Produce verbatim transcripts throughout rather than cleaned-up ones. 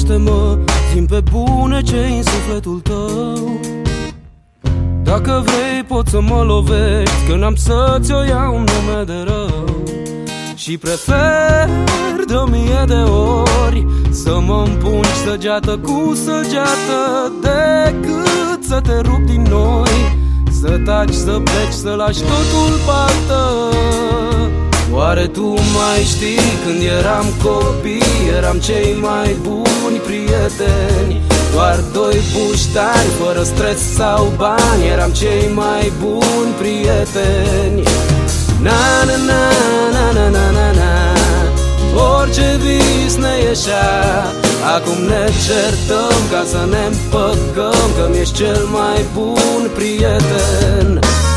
Iubește-mă, zi-mi pe bune ce-i în sufletul tău. Dacă vrei poți să mă lovești, că n-am să ți-o iau în nume de rău. Și prefer de o mie de ori să mă împungi săgeată cu săgeată, decât să te rup din noi, să taci, să pleci, să lași totul partă. Oare tu mai știi când eram copii, eram cei mai buni prieteni? Doar doi puștari, fără stres sau bani, eram cei mai buni prieteni. Na na na na na na na na, orice vis ne ieșea. Acum ne certăm ca să ne împăcăm, că mi-ești cel mai bun prieten.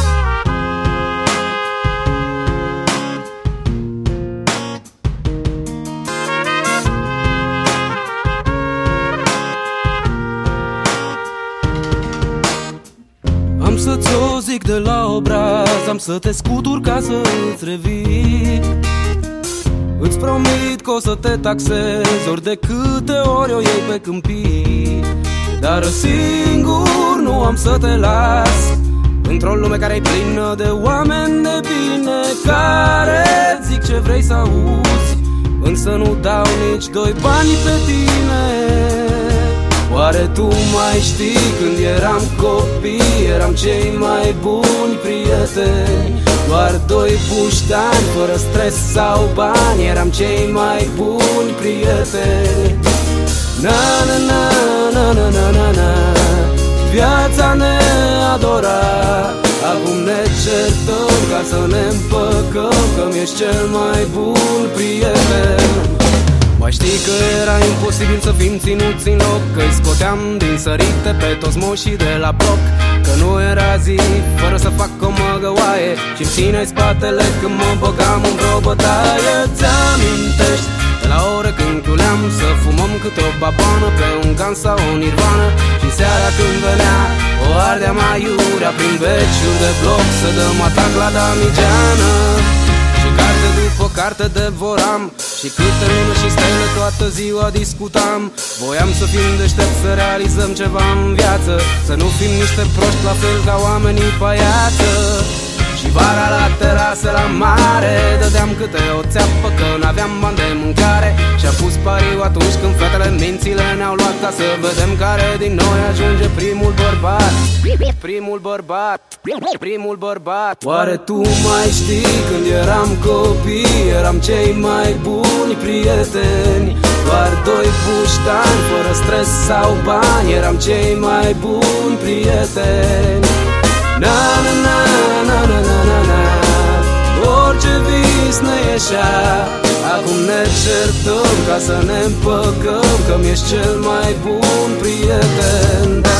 Am să ți-o zic de la obraz, am să te scutur ca să îți revii. Îți promit că o să te taxez ori de câte ori o iei pe câmpii. Dar singur nu am să te las într-o lume care-i plină de oameni de bine, care zic ce vrei să auzi, însă nu dau nici doi bani pe tine. Oare tu mai știi când eram copii, eram cei mai buni prieteni? Doar doi puștani, fără stres sau bani, eram cei mai buni prieteni. Na na na na na na na na, viața ne adora. Acum ne certăm ca să ne împăcăm, că mi-ești cel mai bun prieten. Mai știi că era imposibil să fim ținuți în loc, că-i scoteam din sărite pe toți moșii de la bloc, că nu era zi fără să fac o măgăoaie și-mi țineai spatele când mă băgam în vreo bătaie. Ți-amintești de la ore când culeam să fumăm câte o babană pe un Guns sau o Nirvana, și seara când venea o ardea mai iurea prin veciul de bloc să dăm atac la Damigeană. Și carte după carte devoram, și câte luni și stele toată ziua discutam. Voiam să fim deștepți, să realizăm ceva în viață, să nu fim niște proști la fel ca oamenii paiață. Și vara la terasă la mare dădeam câte o țeapă, că n-aveam bani de mâncare. Și-a pus pariu atunci când fetele mințile ne-au luat, ca să vedem care din noi ajunge primul bărbat. Primul bărbat, primul bărbat. Oare tu mai știi când eram copii, eram cei mai buni prieteni? Doar doi puștani, fără stres sau bani, eram cei mai buni prieteni. Na na na na na na na na, orice vis ne ieșea. Acum ne certăm ca să ne împăcăm, că mi-ești cel mai bun prieten, da.